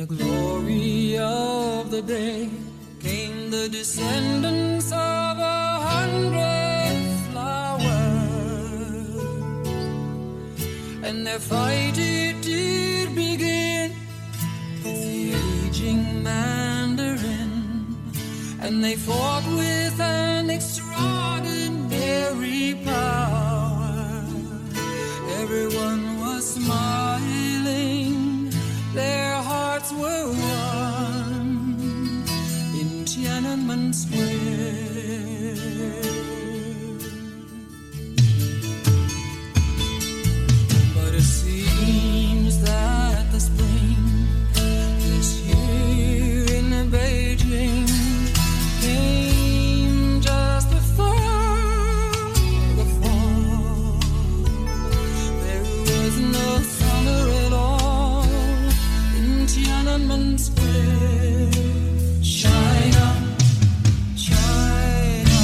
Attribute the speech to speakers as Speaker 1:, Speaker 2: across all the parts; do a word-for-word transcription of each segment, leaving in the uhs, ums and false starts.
Speaker 1: glory of the day came the descendants of a hundred flowers, and their fight it did begin with the aging mandarin, and they fought with an extraordinary power. Everyone was smiling, their hearts were one in Tiananmen Square. But it seems that the spring this year in Beijing came just before the fall. There was no summer at all in Tiananmen Square. China, China.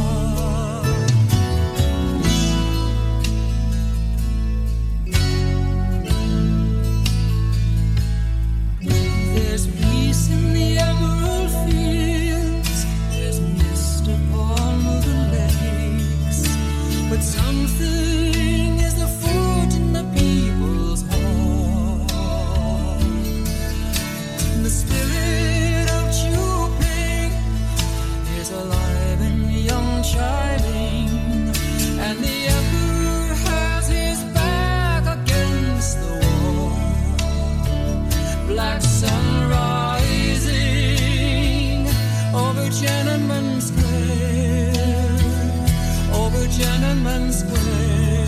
Speaker 1: There's peace in the emerald fields, there's mist upon the lakes, but something is afoot in the people's heart. The spirit of Chuping is alive and young chiming, and the emperor has his back against the wall. Black sun rising over Tiananmen Square, over Tiananmen Square.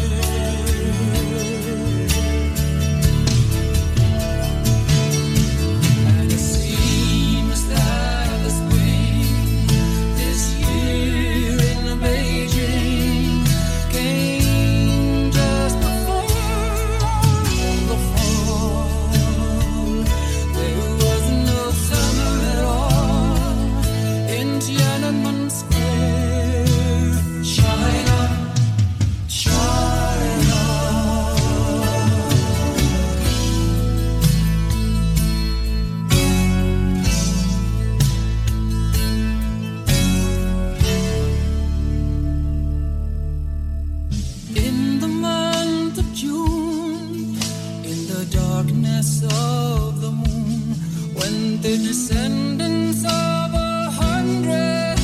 Speaker 1: And it seems that the spring this year in Beijing came just before the fall. There was no summer at all in Tiananmen Square. China, China. In the month of June, in the darkness of the moon, when the descendants of a hundred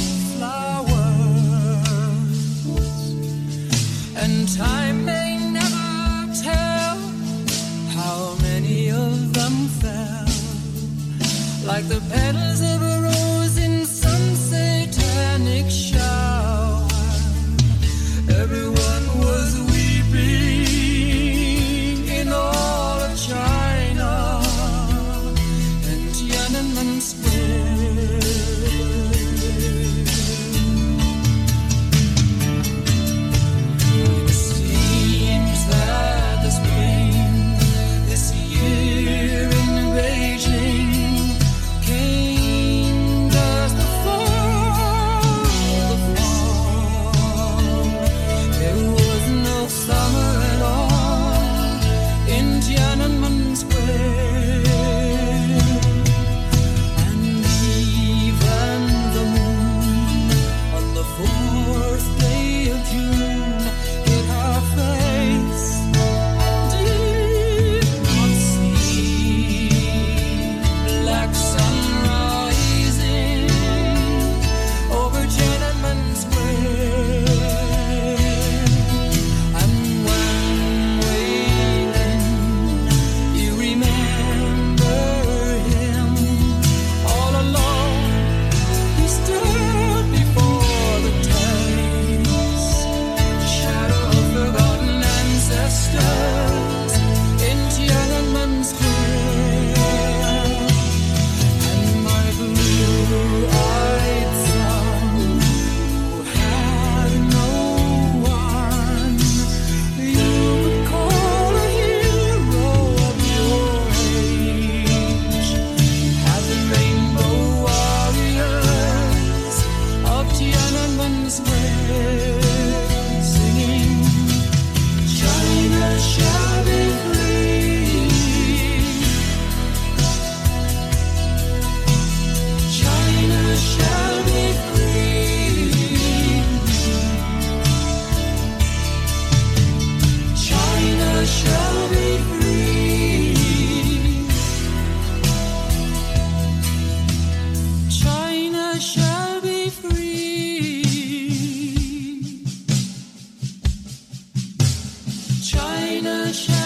Speaker 1: flowers, and time may never tell how many of them fell, like the petals of a rose in some satanic shower. Everyone was weeping in all of China and Tiananmen Square. It seems that the spring this year in Beijing came shall be free. China shall be free. China shall